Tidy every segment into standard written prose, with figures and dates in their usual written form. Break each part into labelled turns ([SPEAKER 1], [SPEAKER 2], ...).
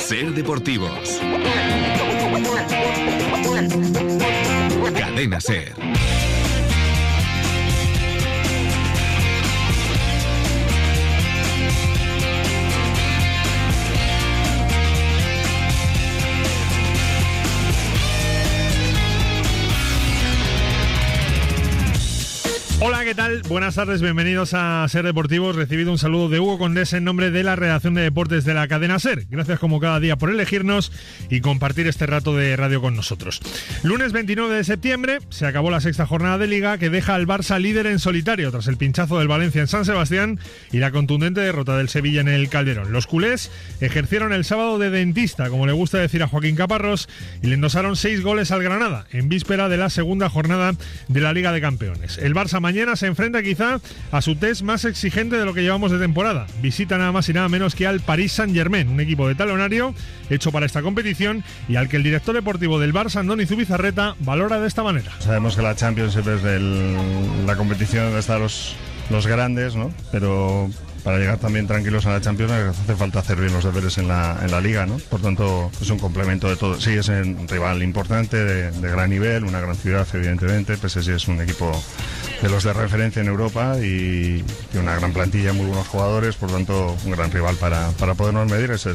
[SPEAKER 1] Ser Deportivos. Cadena Ser.
[SPEAKER 2] Hola, ¿qué tal? Buenas tardes, bienvenidos a Ser Deportivos. Recibido un saludo de Hugo Condés en nombre de la redacción de deportes de la cadena Ser. Gracias como cada día por elegirnos y compartir este rato de radio con nosotros. Lunes 29 de septiembre se acabó la sexta jornada de Liga, que deja al Barça líder en solitario tras el pinchazo del Valencia en San Sebastián y la contundente derrota del Sevilla en el Calderón. Los culés ejercieron el sábado de dentista, como le gusta decir a Joaquín Caparrós, y le endosaron 6 goles al Granada en víspera de la segunda jornada de la Liga de Campeones. El Barça mañana se enfrenta quizá a su test más exigente de lo que llevamos de temporada. Visita nada más y nada menos que al Paris Saint-Germain, un equipo de talonario hecho para esta competición y al que el director deportivo del Barça, Andoni Zubizarreta, valora de esta manera.
[SPEAKER 3] Sabemos que la Champions siempre es la competición donde están los grandes, ¿no? Pero para llegar también tranquilos a la Champions hace falta hacer bien los deberes en la Liga, ¿no? Por tanto, es un complemento de todo. Sí, es un rival importante, de gran nivel, una gran ciudad, evidentemente. PSG es un equipo de los de referencia en Europa y tiene una gran plantilla, muy buenos jugadores, por tanto, un gran rival para podernos medir. Ese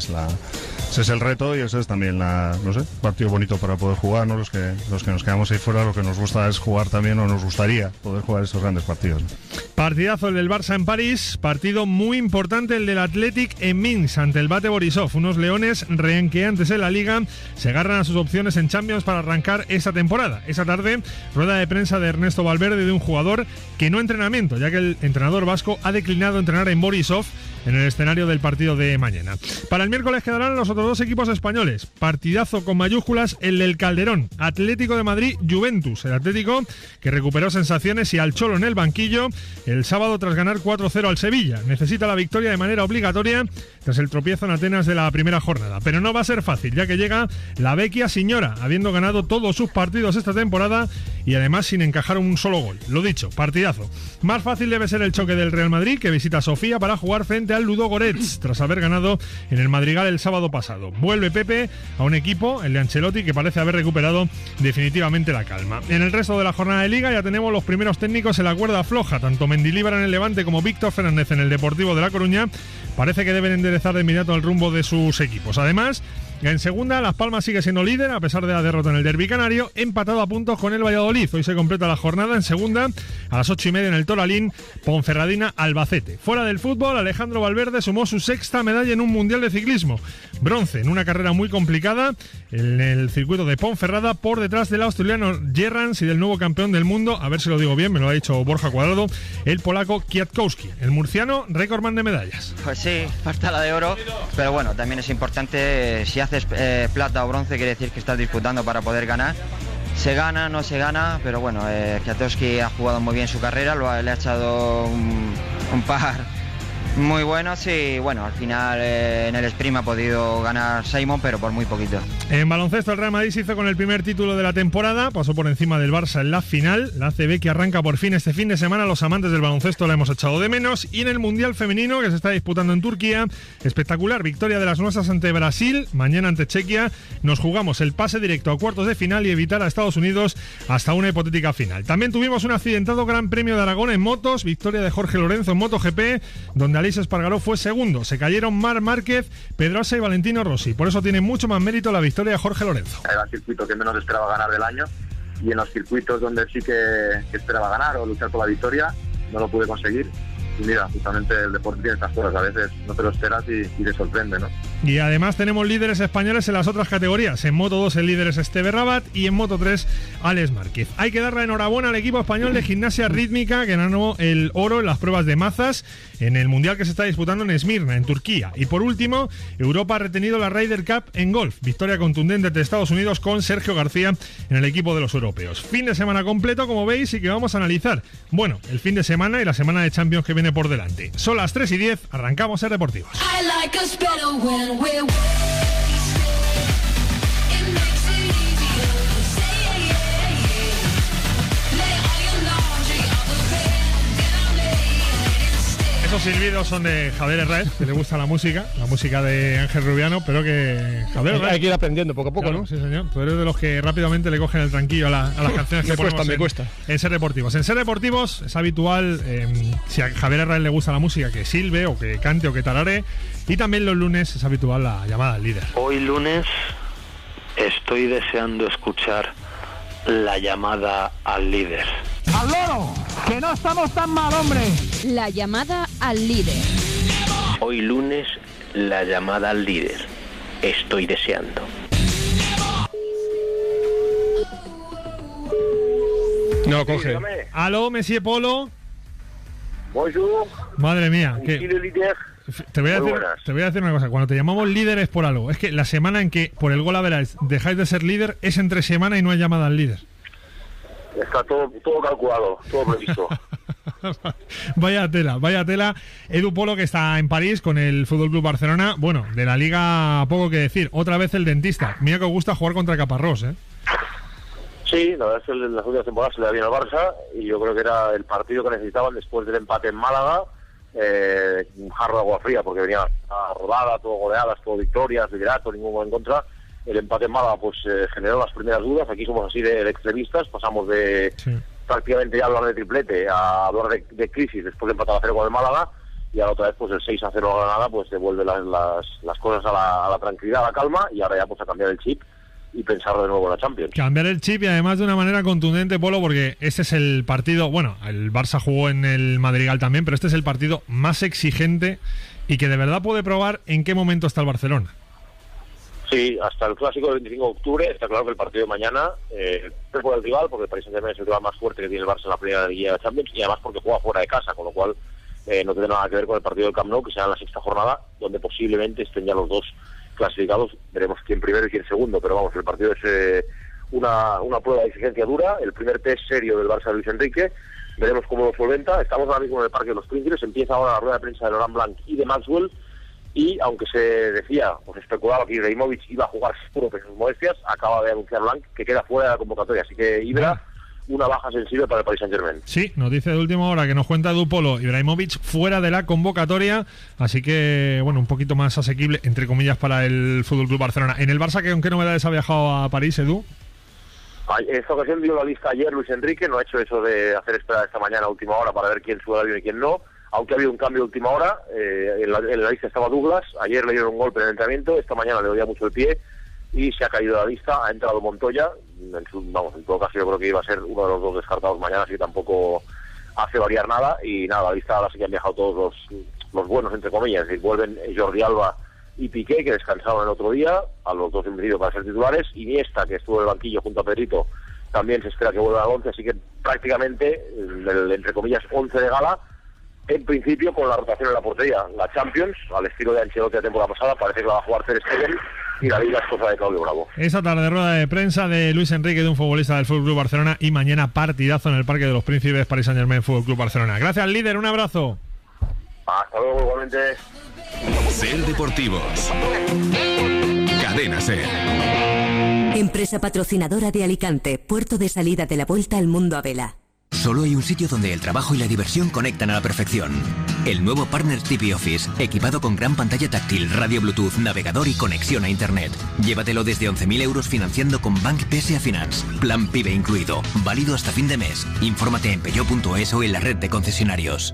[SPEAKER 3] es el reto y ese es también partido bonito para poder jugar, ¿no? Los que nos quedamos ahí fuera, lo que nos gusta es jugar también, o nos gustaría poder jugar esos grandes partidos, ¿no?
[SPEAKER 2] Partidazo el del Barça en París, partido muy importante el del Athletic en Minsk ante el Bate Borisov, unos leones renqueantes en la Liga, se agarran a sus opciones en Champions para arrancar esta temporada. Esa tarde, rueda de prensa de Ernesto Valverde de un jugador que no entrenamiento, ya que el entrenador vasco ha declinado entrenar en Borisov en el escenario del partido de mañana. Para el miércoles quedarán los otros dos equipos españoles. Partidazo con mayúsculas el del Calderón. Atlético de Madrid, Juventus. El Atlético que recuperó sensaciones y al Cholo en el banquillo el sábado tras ganar 4-0 al Sevilla. Necesita la victoria de manera obligatoria tras el tropiezo en Atenas de la primera jornada. Pero no va a ser fácil, ya que llega la Vecchia Signora, habiendo ganado todos sus partidos esta temporada y además sin encajar un solo gol. Lo dicho, partidazo. Más fácil debe ser el choque del Real Madrid, que visita Sofía para jugar frente al Ludogorets, tras haber ganado en el Madrigal el sábado pasado. Vuelve Pepe a un equipo, el de Ancelotti, que parece haber recuperado definitivamente la calma. En el resto de la jornada de Liga ya tenemos los primeros técnicos en la cuerda floja, tanto Mendilibar en el Levante como Víctor Fernández en el Deportivo de La Coruña. Parece que deben enderezar de inmediato el rumbo de sus equipos. Además, en segunda, Las Palmas sigue siendo líder a pesar de la derrota en el derbi canario, empatado a puntos con el Valladolid. Hoy se completa la jornada en segunda, a las 8:30 en el Toralín, Ponferradina Albacete. Fuera del fútbol, Alejandro Valverde sumó su sexta medalla en un mundial de ciclismo. Bronce en una carrera muy complicada en el circuito de Ponferrada, por detrás del australiano Gerrans y del nuevo campeón del mundo, a ver si lo digo bien, me lo ha dicho Borja Cuadrado, el polaco Kwiatkowski. El murciano, récordman de medallas.
[SPEAKER 4] Pues sí, falta la de oro, pero bueno, también es importante, si haces plata o bronce, quiere decir que estás disputando para poder ganar. Se gana, no se gana, pero bueno, Kwiatkowski ha jugado muy bien su carrera, le ha echado un par muy buenos y bueno, al final en el sprint ha podido ganar Simon, pero por muy poquito.
[SPEAKER 2] En baloncesto, el Real Madrid se hizo con el primer título de la temporada, pasó por encima del Barça en la final. La ACB que arranca por fin este fin de semana, los amantes del baloncesto la hemos echado de menos. Y en el Mundial Femenino, que se está disputando en Turquía, espectacular victoria de las nuestras ante Brasil, mañana ante Chequia. Nos jugamos el pase directo a cuartos de final y evitar a Estados Unidos hasta una hipotética final. También tuvimos un accidentado Gran Premio de Aragón en motos, victoria de Jorge Lorenzo en MotoGP, donde Aleix Espargaró fue segundo. Se cayeron Marc Márquez, Pedrosa y Valentino Rossi. Por eso tiene mucho más mérito la victoria de Jorge Lorenzo.
[SPEAKER 5] Era el circuito que menos esperaba ganar del año, y en los circuitos donde sí que esperaba ganar o luchar por la victoria, no lo pude conseguir. Y mira, justamente el deporte tiene estas cosas, a veces no te lo esperas y te sorprende, ¿no?
[SPEAKER 2] Y además tenemos líderes españoles en las otras categorías. En Moto 2 el líder es Esteve Rabat y en Moto 3 Alex Márquez. Hay que dar la enhorabuena al equipo español de gimnasia rítmica, que ganó el oro en las pruebas de mazas en el mundial que se está disputando en Esmirna, en Turquía. Y por último, Europa ha retenido la Ryder Cup en golf. Victoria contundente de Estados Unidos con Sergio García en el equipo de los europeos. Fin de semana completo, como veis, y que vamos a analizar. Bueno, el fin de semana y la semana de Champions que viene por delante. Son las 3:10, arrancamos Ser Deportivos. esos silbidos son de Javier Herrera, que le gusta la música de Ángel Rubiano, pero que Javier Herrera...
[SPEAKER 1] Hay que ir aprendiendo poco a poco,
[SPEAKER 2] claro,
[SPEAKER 1] ¿no?
[SPEAKER 2] Sí, señor. Tú eres de los que rápidamente le cogen el tranquillo a las canciones que ponemos
[SPEAKER 1] me cuesta.
[SPEAKER 2] En Ser Deportivos. En Ser Deportivos es habitual, si a Javier Herrera le gusta la música, que silbe o que cante o que tarare. Y también los lunes es habitual la llamada al líder.
[SPEAKER 6] Hoy lunes estoy deseando escuchar la llamada al líder.
[SPEAKER 7] ¡Al loro! ¡Que no estamos tan mal, hombre!
[SPEAKER 8] La llamada al líder.
[SPEAKER 6] Hoy lunes, la llamada al líder. Estoy deseando.
[SPEAKER 1] No, coge.
[SPEAKER 5] Dígame.
[SPEAKER 2] Aló, Monsieur Polo.
[SPEAKER 5] Bonjour.
[SPEAKER 2] Madre mía.
[SPEAKER 5] Ici le líder.
[SPEAKER 2] Te voy a
[SPEAKER 5] Muy
[SPEAKER 2] decir una cosa. Cuando te llamamos líder es por algo. Es que la semana en que por el gol average dejáis de ser líder es entre semana y no hay llamada al líder.
[SPEAKER 5] Está todo calculado, todo previsto.
[SPEAKER 2] Vaya tela. Edu Polo, que está en París con el FC Barcelona. Bueno, de la Liga poco que decir. Otra vez el dentista. Mira que os gusta jugar contra Caparrós, ¿eh?
[SPEAKER 5] Sí, la verdad es que en las últimas temporadas se le da bien al Barça y yo creo que era el partido que necesitaban después del empate en Málaga. Un jarro de agua fría porque venía rodada, todo goleadas, todo victorias, liderato, ningún gol en contra. El empate en Málaga pues generó las primeras dudas. Aquí somos así de extremistas, pasamos de prácticamente ya hablar de triplete a hablar de crisis después de empatar a 0 con el Málaga, y ahora otra vez pues el 6-0 a Granada pues devuelve las cosas a la tranquilidad, a la calma, y ahora ya pues a cambiar el chip y pensar de nuevo en la Champions.
[SPEAKER 2] Cambiar el chip, y además de una manera contundente, Polo, porque este es el partido, bueno, el Barça jugó en el Madrigal también, pero este es el partido más exigente y que de verdad puede probar en qué momento está el Barcelona.
[SPEAKER 5] Sí, hasta el clásico del 25 de octubre, está claro que el partido de mañana es por el rival, porque el Paris Saint-Germain es el rival más fuerte que tiene el Barça en la primera Liga de Champions, y además porque juega fuera de casa, con lo cual no tiene nada que ver con el partido del Camp Nou, que será en la sexta jornada, donde posiblemente estén ya los dos clasificados. Veremos quién primero y quién segundo, pero vamos, el partido es una prueba de exigencia dura, el primer test serio del Barça de Luis Enrique. Veremos cómo lo solventa. Estamos ahora mismo en el Parque de los Príncipes, empieza ahora la rueda de prensa de Laurent Blanc y de Maxwell, y aunque se decía, pues especulaba que Ibrahimovic iba a jugar seguro que sus modestias, acaba de anunciar Blanc que queda fuera de la convocatoria, así que Ibra, una baja sensible para el Paris Saint-Germain. Sí, nos dice de última hora que nos cuenta Edu Polo, Ibrahimovic fuera de la convocatoria, así que bueno, un poquito más asequible, entre comillas, para el FC Barcelona. En el Barça, ¿con qué novedades ha viajado a París, Edu? En esta ocasión dio la lista ayer Luis Enrique, no ha hecho eso de hacer esperar esta mañana a última hora para ver quién sube al avión y quién no, aunque ha habido un cambio de última hora. En la lista estaba Douglas, ayer le dieron un golpe en el entrenamiento, esta mañana le dolía mucho el pie y se ha caído de la lista, ha entrado Montoya. En todo caso yo creo que iba a ser uno de los dos descartados mañana, así que tampoco hace variar nada. Y nada, la lista ahora sí que han viajado todos los buenos, entre comillas, es decir, vuelven Jordi Alba y Piqué, que descansaron el otro día, a los dos en principio para ser titulares. Iniesta, que estuvo en el banquillo junto a Pedrito, también se espera que vuelva al 11, así que prácticamente el entre comillas 11 de gala, en principio con la rotación en la portería. La Champions, al estilo de Ancelotti la temporada pasada, parece que la va a jugar Ter Stegen, y la Liga es cosa de Claudio Bravo.
[SPEAKER 2] Esa tarde rueda de prensa de Luis Enrique, de un futbolista del FC Barcelona, y mañana partidazo en el Parque de los Príncipes, Paris Saint-Germain, FC Barcelona. Gracias, líder, un abrazo.
[SPEAKER 5] Hasta luego, igualmente.
[SPEAKER 9] Ser Deportivos. Cadena Ser.
[SPEAKER 10] Empresa patrocinadora de Alicante, puerto de salida de la vuelta al mundo a vela.
[SPEAKER 11] Solo hay un sitio donde el trabajo y la diversión conectan a la perfección. El nuevo Partner TV Office, equipado con gran pantalla táctil, radio Bluetooth, navegador y conexión a Internet. Llévatelo desde 11.000 euros financiando con Bank PSA Finance. Plan PIBE incluido. Válido hasta fin de mes. Infórmate en peugeot.es o en la red de concesionarios.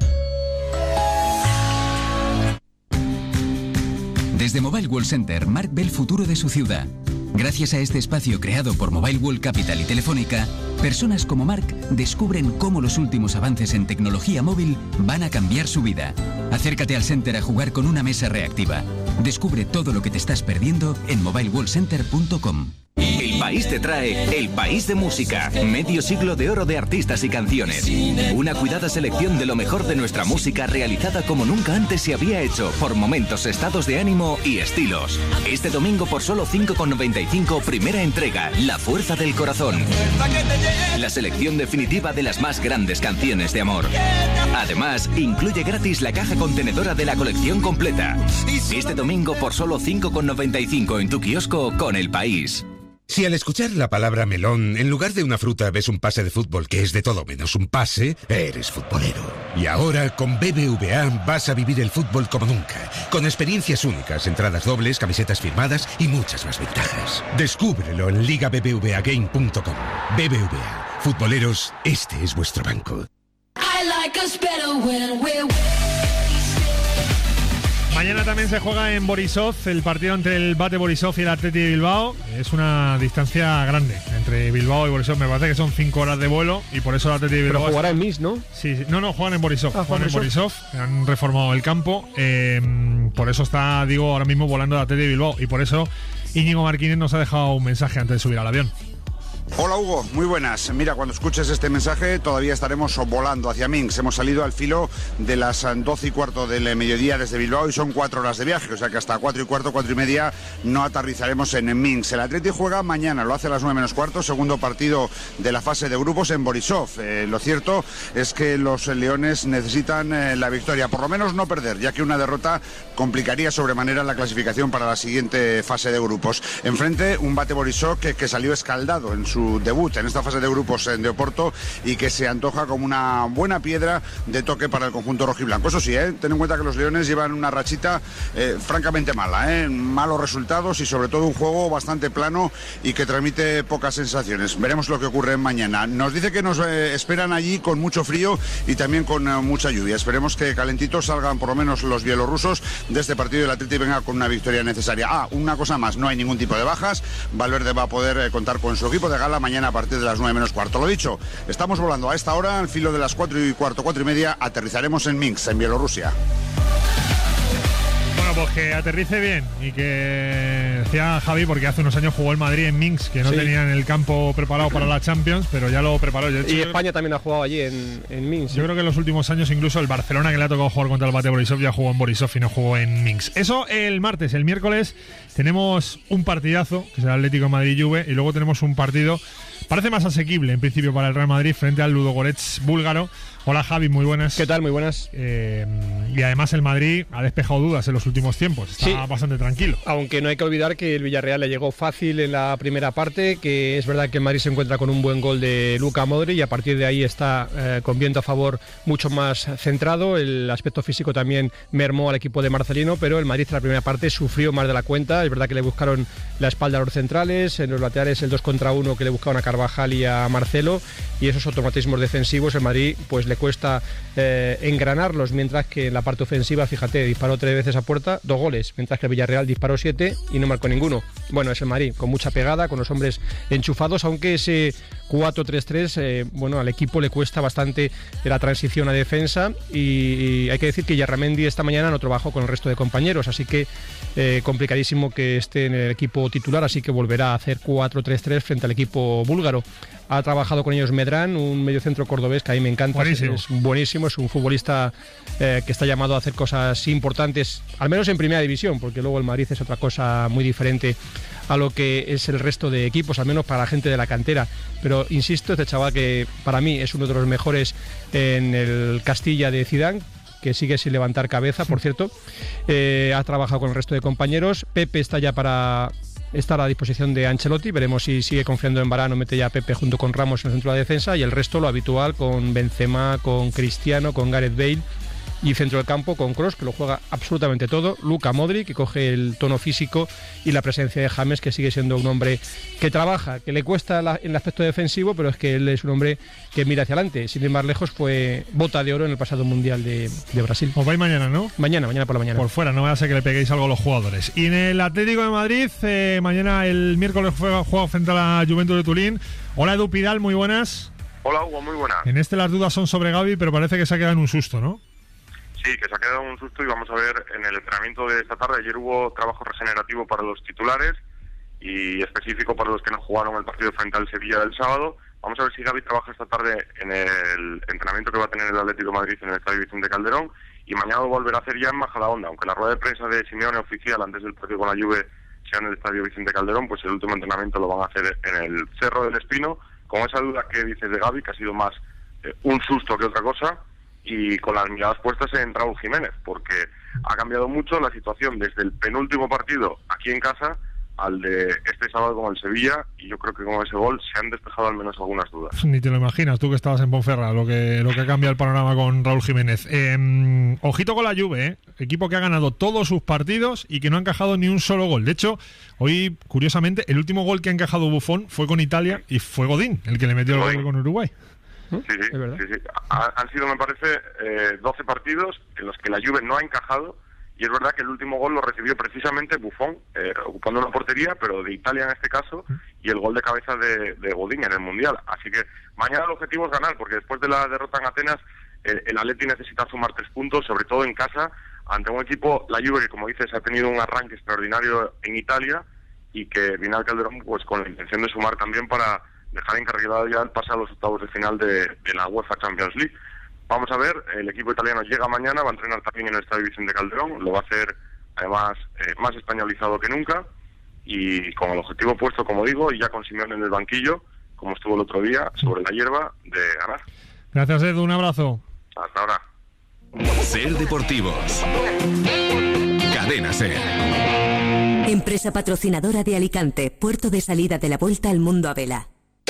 [SPEAKER 12] Desde Mobile World Center, Marc ve el futuro de su ciudad. Gracias a este espacio creado por Mobile World Capital y Telefónica, personas como Marc descubren cómo los últimos avances en tecnología móvil van a cambiar su vida. Acércate al Center a jugar con una mesa reactiva. Descubre todo lo que te estás perdiendo en mobileworldcenter.com.
[SPEAKER 9] El País te trae El País de Música, medio siglo de oro de artistas y canciones. Una cuidada selección de lo mejor de nuestra música realizada como nunca antes se había hecho, por momentos, estados de ánimo y estilos. Este domingo por solo 5,95, primera entrega, La Fuerza del Corazón. La selección definitiva de las más grandes canciones de amor. Además, incluye gratis la caja contenedora de la colección completa. Este domingo por solo 5,95 en tu kiosco con El País.
[SPEAKER 13] Si al escuchar la palabra melón, en lugar de una fruta ves un pase de fútbol que es de todo menos un pase, eres futbolero. Y ahora, con BBVA, vas a vivir el fútbol como nunca. Con experiencias únicas, entradas dobles, camisetas firmadas y muchas más ventajas. Descúbrelo en ligabbvagame.com. BBVA. Futboleros, este es vuestro banco.
[SPEAKER 2] Mañana también se juega en Borisov el partido entre el Bate Borisov y el Athletic de Bilbao. Es una distancia grande entre Bilbao y Borisov. Me parece que son 5 horas de vuelo y por eso el Athletic de Bilbao...
[SPEAKER 1] Pero jugará en Minsk, ¿no?
[SPEAKER 2] Sí. No, juegan en Borisov.
[SPEAKER 1] Juegan
[SPEAKER 2] en Borisov. Han reformado el campo. Por eso está, ahora mismo volando el Athletic de Bilbao. Y por eso Íñigo Martínez nos ha dejado un mensaje antes de subir al avión.
[SPEAKER 14] Hola Hugo, muy buenas. Mira, cuando escuches este mensaje todavía estaremos volando hacia Minsk. Hemos salido al filo de las 12:15 del mediodía desde Bilbao y son 4 horas de viaje, o sea que hasta 4:15, 4:30 no aterrizaremos en Minsk. El Athletic juega mañana, lo hace a las 9:15, segundo partido de la fase de grupos en Borisov. Lo cierto es que los leones necesitan la victoria, por lo menos no perder, ya que una derrota complicaría sobremanera la clasificación para la siguiente fase de grupos. Enfrente un Bate Borisov que salió escaldado en su debut en esta fase de grupos de Oporto y que se antoja como una buena piedra de toque para el conjunto rojiblanco. Eso sí, ten en cuenta que los leones llevan una rachita francamente mala, malos resultados y sobre todo un juego bastante plano y que transmite pocas sensaciones. Veremos lo que ocurre mañana. Nos dice que nos esperan allí con mucho frío y también con mucha lluvia. Esperemos que calentitos salgan por lo menos los bielorrusos de este partido y el Athletic venga con una victoria necesaria. Una cosa más, no hay ningún tipo de bajas. Valverde va a poder contar con su equipo de gala mañana a partir de las 9:15. Lo dicho, estamos volando a esta hora, al filo de las 4:15, 4:30, aterrizaremos en Minsk, en Bielorrusia.
[SPEAKER 2] Bueno, pues que aterrice bien y que decía Javi, porque hace unos años jugó el Madrid en Minsk, que no tenían el campo preparado para la Champions, pero ya lo preparó.
[SPEAKER 1] Y España también ha jugado allí en Minsk.
[SPEAKER 2] Yo creo que en los últimos años incluso el Barcelona, que le ha tocado jugar contra el Bate Borisov, ya jugó en Borisov y no jugó en Minsk. Eso el martes. El miércoles tenemos un partidazo, que será el Atlético de Madrid-Juve, y luego tenemos un partido, parece más asequible en principio para el Real Madrid, frente al Ludogorets búlgaro. Hola Javi, muy buenas.
[SPEAKER 1] ¿Qué tal? Muy buenas.
[SPEAKER 2] Y además el Madrid ha despejado dudas en los últimos tiempos, está bastante tranquilo.
[SPEAKER 1] Aunque no hay que olvidar que el Villarreal le llegó fácil en la primera parte, que es verdad que el Madrid se encuentra con un buen gol de Luka Modric y a partir de ahí está con viento a favor mucho más centrado. El aspecto físico también mermó al equipo de Marcelino, pero el Madrid en la primera parte sufrió más de la cuenta. Es verdad que le buscaron la espalda a los centrales, en los laterales el 2 contra 1 que le buscaban a Carvajal y a Marcelo, y esos automatismos defensivos el Madrid pues le cuesta engranarlos, mientras que en la parte ofensiva, fíjate, disparó 3 veces a puerta, 2 goles, mientras que el Villarreal disparó 7 y no marcó ninguno. Bueno, es el Madrid con mucha pegada, con los hombres enchufados, aunque ese 4-3-3 bueno, al equipo le cuesta bastante la transición a defensa, y hay que decir que Yarramendi esta mañana no trabajó con el resto de compañeros, así que complicadísimo que esté en el equipo titular, así que volverá a hacer 4-3-3 frente al equipo búlgaro. Ha trabajado con ellos Medrán, un mediocentro cordobés que a mí me encanta.
[SPEAKER 2] Buenísimo.
[SPEAKER 1] Es buenísimo, es un futbolista que está llamado a hacer cosas importantes, al menos en primera división, porque luego el Madrid es otra cosa muy diferente a lo que es el resto de equipos, al menos para la gente de la cantera. Pero insisto, este chaval que para mí es uno de los mejores en el Castilla de Zidane, que sigue sin levantar cabeza, por cierto, ha trabajado con el resto de compañeros. Pepe está ya para estar a disposición de Ancelotti, veremos si sigue confiando en Varane o mete ya a Pepe junto con Ramos en el centro de la defensa, y el resto lo habitual con Benzema, con Cristiano, con Gareth Bale, y centro del campo con Kroos, que lo juega absolutamente todo, Luka Modric, que coge el tono físico, y la presencia de James, que sigue siendo un hombre que trabaja, que le cuesta en el aspecto defensivo, pero es que él es un hombre que mira hacia adelante. Sin ir más lejos, fue bota de oro en el pasado Mundial de Brasil.
[SPEAKER 2] Os vais mañana, ¿no?
[SPEAKER 1] Mañana por la mañana.
[SPEAKER 2] Por fuera, no vaya a ser que le peguéis algo a los jugadores. Y en el Atlético de Madrid, mañana el miércoles juega frente a la Juventus de Turín. Hola Edu Pidal, muy buenas.
[SPEAKER 15] Hola Hugo, muy buenas.
[SPEAKER 2] En las dudas son sobre Gavi, pero parece que se ha quedado en un susto, ¿no?
[SPEAKER 15] Sí, que se ha quedado un susto, y vamos a ver en el entrenamiento de esta tarde. Ayer hubo trabajo regenerativo para los titulares y específico para los que no jugaron el partido frente al Sevilla del sábado. Vamos a ver si Gavi trabaja esta tarde en el entrenamiento que va a tener el Atlético de Madrid en el Estadio Vicente Calderón, y mañana lo volverá a hacer ya en Majadahonda, aunque la rueda de prensa de Simeone oficial antes del partido con la Juve sea en el Estadio Vicente Calderón, pues el último entrenamiento lo van a hacer en el Cerro del Espino, con esa duda que dices de Gavi, que ha sido más un susto que otra cosa, y con las miradas puestas en Raúl Jiménez, porque ha cambiado mucho la situación desde el penúltimo partido aquí en casa al de este sábado con el Sevilla, y yo creo que con ese gol se han despejado al menos algunas dudas.
[SPEAKER 2] Ni te lo imaginas, tú que estabas en Ponferrada, lo que ha cambiado el panorama con Raúl Jiménez. Ojito con la Juve, equipo que ha ganado todos sus partidos y que no ha encajado ni un solo gol. De hecho, hoy, curiosamente, el último gol que ha encajado Buffon fue con Italia y fue Godín el que le metió el gol con Uruguay.
[SPEAKER 15] Sí. Han sido, me parece, 12 partidos en los que la Juve no ha encajado, y es verdad que el último gol lo recibió precisamente Buffon, ocupando una portería, pero de Italia en este caso, y el gol de cabeza de Godín en el Mundial. Así que mañana el objetivo es ganar, porque después de la derrota en Atenas, el Atleti necesita sumar 3 puntos, sobre todo en casa, ante un equipo, la Juve, que como dices, ha tenido un arranque extraordinario en Italia, y que viene al Calderón pues con la intención de sumar también para dejar encarrilado ya el pase a los octavos de final de la UEFA Champions League. Vamos a ver, el equipo italiano llega mañana, va a entrenar también en el Estadio Vicente Calderón, lo va a hacer además más españolizado que nunca, y con el objetivo puesto, como digo, y ya con Simeone en el banquillo, como estuvo el otro día, sobre la hierba, de ganar.
[SPEAKER 2] Gracias, Edu, un abrazo.
[SPEAKER 15] Hasta ahora.
[SPEAKER 9] Ser Deportivos. Cadena Ser.
[SPEAKER 10] Empresa patrocinadora de Alicante, puerto de salida de la Vuelta al Mundo a vela.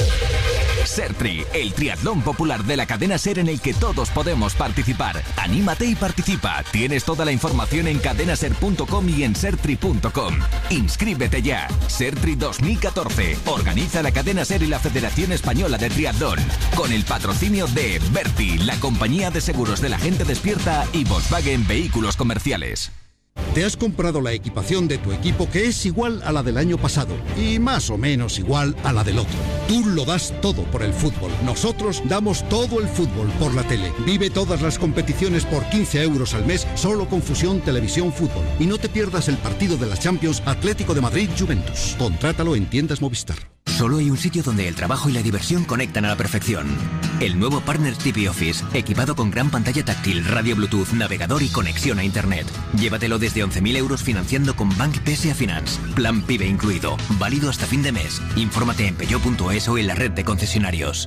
[SPEAKER 9] Sertri, el triatlón popular de la cadena SER en el que todos podemos participar. Anímate y participa. Tienes toda la información en cadenaser.com y en sertri.com. Inscríbete ya. Sertri 2014. Organiza la cadena SER y la Federación Española de Triatlón. Con el patrocinio de Berti, la compañía de seguros de la gente despierta, y Volkswagen Vehículos Comerciales.
[SPEAKER 16] Te has comprado la equipación de tu equipo, que es igual a la del año pasado y más o menos igual a la del otro. Tú lo das todo por el fútbol. Nosotros damos todo el fútbol por la tele. Vive todas las competiciones por 15 euros al mes, solo con Fusión Televisión Fútbol. Y no te pierdas el partido de la Champions Atlético de Madrid-Juventus. Contrátalo en tiendas Movistar.
[SPEAKER 11] Solo hay un sitio donde el trabajo y la diversión conectan a la perfección. El nuevo Partner TV Office, equipado con gran pantalla táctil, radio Bluetooth, navegador y conexión a Internet. Llévatelo desde 11.000 euros financiando con Bank PSA Finance. Plan PIBE incluido. Válido hasta fin de mes. Infórmate en peugeot.es o en la red de concesionarios.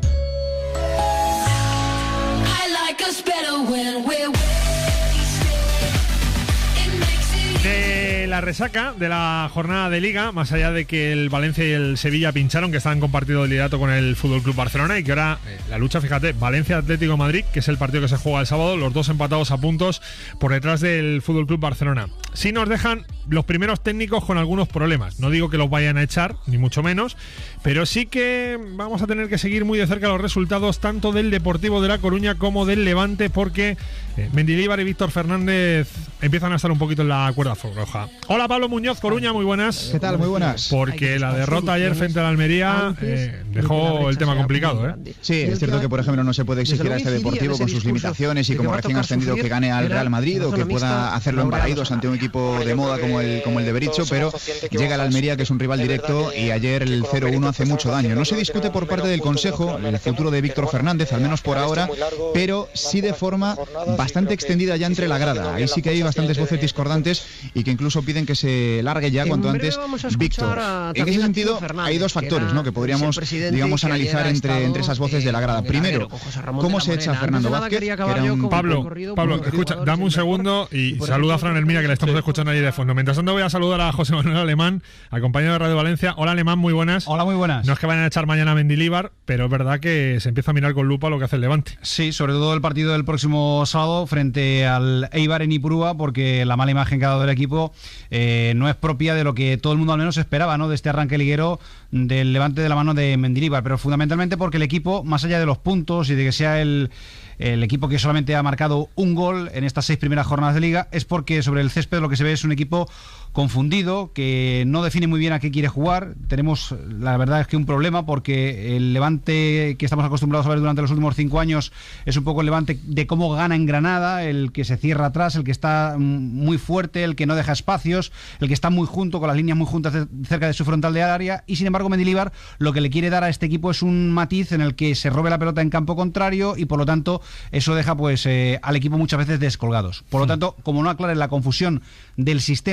[SPEAKER 2] De la resaca de la jornada de Liga, más allá de que el Valencia y el Sevilla pincharon, que estaban compartido el liderato con el FC Barcelona, y que ahora la lucha, fíjate, Valencia-Atlético de Madrid, que es el partido que se juega el sábado, los dos empatados a puntos por detrás del FC Barcelona. Sí nos dejan los primeros técnicos con algunos problemas. No digo que los vayan a echar, ni mucho menos, pero sí que vamos a tener que seguir muy de cerca los resultados tanto del Deportivo de La Coruña como del Levante, porque Mendilibar y Víctor Fernández empiezan a estar un poquito en la cuerda floja. Hola, Pablo Muñoz, Coruña, muy buenas.
[SPEAKER 17] ¿Qué tal? Muy buenas.
[SPEAKER 2] Porque la derrota ayer frente a la Almería dejó el tema complicado, ¿eh?
[SPEAKER 17] Sí, es cierto que, por ejemplo, no se puede exigir a este Deportivo con sus limitaciones y como recién ascendido que gane al Real Madrid o que pueda hacerlo en Balaídos ante un equipo de moda como el de Berizzo, pero llega la Almería, que es un rival directo, y ayer el 0-1 hace mucho daño. No se discute por parte del Consejo el futuro de Víctor Fernández, al menos por ahora, pero sí de forma bastante extendida ya entre la grada. Ahí sí que hay bastantes voces discordantes y que incluso piden que se largue ya cuanto antes Víctor. En ese sentido hay dos factores, ¿no?, que podríamos, digamos, analizar entre esas voces de la grada. Primero, ¿cómo se echa a Fernando Vázquez?
[SPEAKER 2] Pablo, escucha, dame un segundo y saluda a Fran Hermina, que le estamos escuchando ahí de fondo. Mientras tanto voy a saludar a José Manuel Alemán, al compañero de Radio Valencia. Hola, Alemán, muy buenas.
[SPEAKER 18] Hola, muy buenas.
[SPEAKER 2] No es que vayan a echar mañana a Mendilibar, pero es verdad que se empieza a mirar con lupa lo que hace el Levante.
[SPEAKER 18] Sí, sobre todo el partido del próximo sábado frente al Eibar en Ipurúa, porque la mala imagen que ha dado del equipo no es propia de lo que todo el mundo al menos esperaba, ¿no?, de este arranque liguero del Levante de la mano de Mendilibar, pero fundamentalmente porque el equipo, más allá de los puntos y de que sea el equipo que solamente ha marcado un gol en estas 6 primeras jornadas de Liga, es porque sobre el césped lo que se ve es un equipo confundido, que no define muy bien a qué quiere jugar. Tenemos, la verdad es que un problema, porque el Levante que estamos acostumbrados a ver durante los últimos 5 años es un poco el Levante de cómo gana en Granada, el que se cierra atrás, el que está muy fuerte, el que no deja espacios, el que está muy junto, con las líneas muy juntas cerca de su frontal de área, y sin embargo Mendilibar lo que le quiere dar a este equipo es un matiz en el que se robe la pelota en campo contrario, y por lo tanto eso deja pues al equipo muchas veces descolgados. Por lo tanto, como no aclare la confusión del sistema y de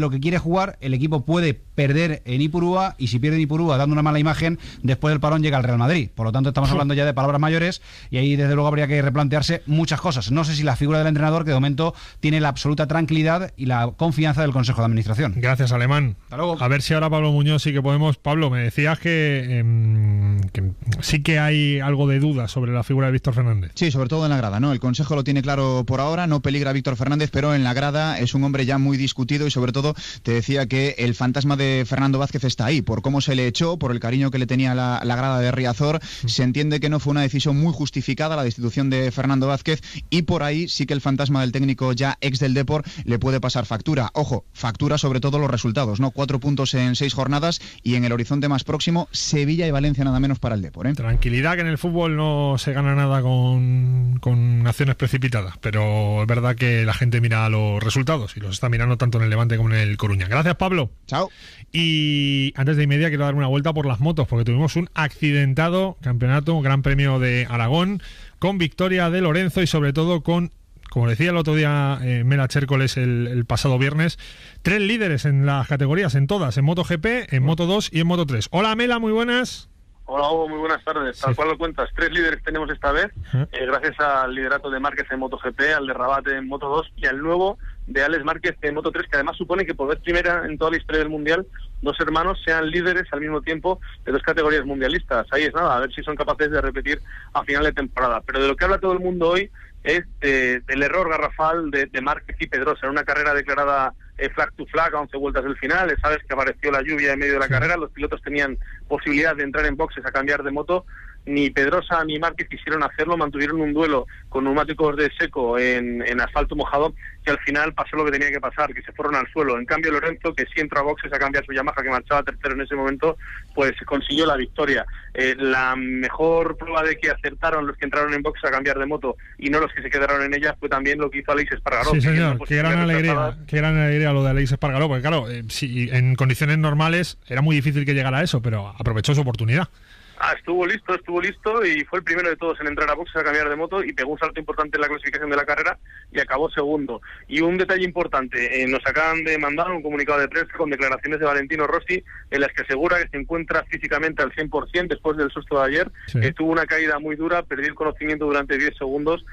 [SPEAKER 18] lo que quiere jugar, el equipo puede perder en Ipurúa, y si pierde en Ipurúa dando una mala imagen, después del parón llega el Real Madrid. Por lo tanto, estamos hablando ya de palabras mayores, y ahí desde luego habría que replantearse muchas cosas. No sé si la figura del entrenador, que de momento tiene la absoluta tranquilidad y la confianza del Consejo de Administración.
[SPEAKER 2] Gracias, Alemán.
[SPEAKER 18] Hasta luego.
[SPEAKER 2] A ver si ahora Pablo Muñoz sí que podemos. Pablo, me decías que sí que hay algo de duda sobre la figura de Víctor Fernández.
[SPEAKER 17] Sí, sobre todo en la grada, ¿no? El Consejo lo tiene claro por ahora, no peligra Víctor Fernández, pero en la grada es un hombre ya muy discutido, y sobre todo te decía que el fantasma de Fernando Vázquez está ahí, por cómo se le echó, por el cariño que le tenía la grada de Riazor. Se entiende que no fue una decisión muy justificada la destitución de Fernando Vázquez, y por ahí sí que el fantasma del técnico ya ex del Depor le puede pasar factura. Ojo, factura sobre todo los resultados, ¿no? 4 puntos en 6 jornadas, y en el horizonte más próximo, Sevilla y Valencia nada menos para el Depor, ¿eh?
[SPEAKER 2] Tranquilidad, que en el fútbol no se gana nada con acciones precipitadas, pero es verdad que la gente mira los resultados, y los está mirando tanto en el Levante como en el Coruña. Gracias, Pablo.
[SPEAKER 17] Chao.
[SPEAKER 2] Y antes de media quiero dar una vuelta por las motos, porque tuvimos un accidentado campeonato, un Gran Premio de Aragón, con victoria de Lorenzo, y sobre todo con, como decía el otro día Mela Chércoles el pasado viernes, 3 líderes en las categorías, en todas, en MotoGP, en Moto2 y en Moto3. Hola, Mela, muy buenas.
[SPEAKER 19] Hola, Hugo, muy buenas tardes. Tal cual lo cuentas, 3 líderes tenemos esta vez, gracias al liderato de Márquez en MotoGP, al de Rabat en Moto2 y al nuevo de Alex Márquez en Moto3, que además supone que por vez primera en toda la historia del Mundial, 2 hermanos sean líderes al mismo tiempo de 2 categorías mundialistas. Ahí es nada, a ver si son capaces de repetir a final de temporada. Pero de lo que habla todo el mundo hoy es del error garrafal de Márquez y Pedrosa en una carrera declarada flag to flag a 11 vueltas del final. Sabes que apareció la lluvia en medio de la carrera, los pilotos tenían posibilidad de entrar en boxes a cambiar de moto. Ni Pedrosa ni Márquez quisieron hacerlo, mantuvieron un duelo con neumáticos de seco en asfalto mojado, y al final pasó lo que tenía que pasar, que se fueron al suelo. En cambio, Lorenzo, que sí entró a boxes a cambiar su Yamaha, que marchaba tercero en ese momento, pues consiguió la victoria. La mejor prueba de que acertaron los que entraron en boxes a cambiar de moto y no los que se quedaron en ella fue también lo que hizo Aleix Espargaró.
[SPEAKER 2] Sí, señor, qué gran alegría lo de Aleix Espargaró, porque claro, si en condiciones normales era muy difícil que llegara a eso, pero aprovechó su oportunidad.
[SPEAKER 19] Estuvo listo y fue el primero de todos en entrar a boxes a cambiar de moto, y pegó un salto importante en la clasificación de la carrera y acabó segundo. Y un detalle importante, nos acaban de mandar un comunicado de prensa con declaraciones de Valentino Rossi, en las que asegura que se encuentra físicamente al 100% después del susto de ayer. Tuvo una caída muy dura, perdió el conocimiento durante 10 segundos,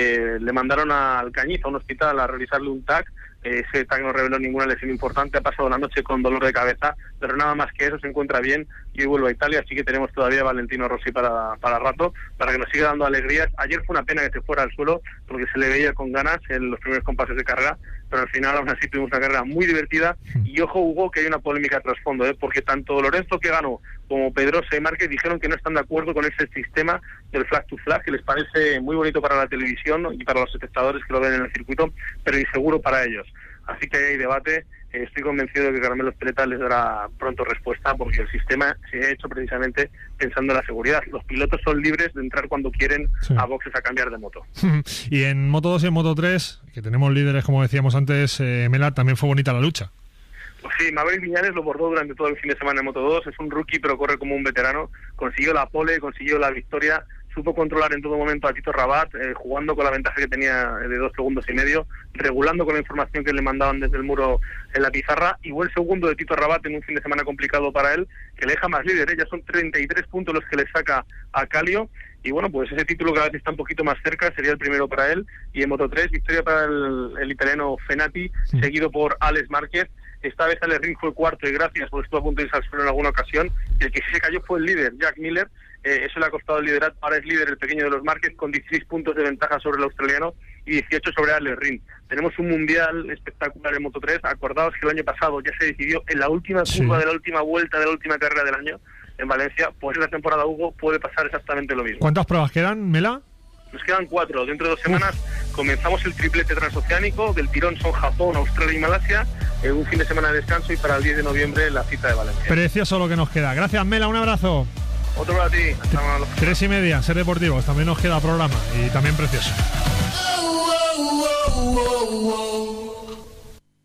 [SPEAKER 19] le mandaron al Cañiz, a un hospital, a realizarle un TAC. Ese TAC no reveló ninguna lesión importante, ha pasado la noche con dolor de cabeza, pero nada más que eso, se encuentra bien y hoy vuelve a Italia, así que tenemos todavía a Valentino Rossi para rato, para que nos siga dando alegrías. Ayer fue una pena que se fuera al suelo, porque se le veía con ganas en los primeros compases de carrera, pero al final aún así tuvimos una carrera muy divertida. Y ojo, Hugo, que hay una polémica trasfondo, porque tanto Lorenzo, que ganó, como Pedrosa y Márquez dijeron que no están de acuerdo con ese sistema del flag to flag, que les parece muy bonito para la televisión y para los espectadores que lo ven en el circuito, pero inseguro para ellos. Así que hay debate. Estoy convencido de que Carmelo Espeleta les dará pronto respuesta, porque el sistema se ha hecho precisamente pensando en la seguridad. Los pilotos son libres de entrar cuando quieren a boxes a cambiar de moto.
[SPEAKER 2] Y en Moto2 y en Moto3, que tenemos líderes, como decíamos antes, Mela, también fue bonita la lucha.
[SPEAKER 19] Pues sí, Maverick Viñales lo bordó durante todo el fin de semana en Moto2, es un rookie pero corre como un veterano, consiguió la pole, consiguió la victoria, supo controlar en todo momento a Tito Rabat, jugando con la ventaja que tenía de 2 segundos y medio, regulando con la información que le mandaban desde el muro en la pizarra, y buen segundo de Tito Rabat en un fin de semana complicado para él, que le deja más líder, ya son 33 puntos los que le saca a Calio, y bueno, pues ese título cada vez está un poquito más cerca, sería el primero para él. Y en Moto3, victoria para el italiano Fenati, seguido por Alex Márquez. Esta vez Alex Rins fue cuarto, y gracias, porque estuvo a punto de irse al suelo en alguna ocasión. Y el que sí se cayó fue el líder, Jack Miller. Eso le ha costado el liderato. Ahora es líder el pequeño de los Márquez, con 16 puntos de ventaja sobre el australiano y 18 sobre Alex Rins. Tenemos un mundial espectacular en Moto3. Acordaos que el año pasado ya se decidió en la última curva de la última vuelta de la última carrera del año en Valencia. Pues en la temporada, Hugo, puede pasar exactamente lo mismo.
[SPEAKER 2] ¿Cuántas pruebas quedan, Mela?
[SPEAKER 19] Nos quedan 4. Dentro de 2 semanas comenzamos el triplete transoceánico. Del tirón son Japón, Australia y Malasia. Un fin de semana de descanso, y para el 10 de noviembre la cita de Valencia.
[SPEAKER 2] Precioso lo que nos queda. Gracias, Mela, un abrazo.
[SPEAKER 19] Otro para ti.
[SPEAKER 2] 3:30, Ser Deportivos. También nos queda programa y también precioso.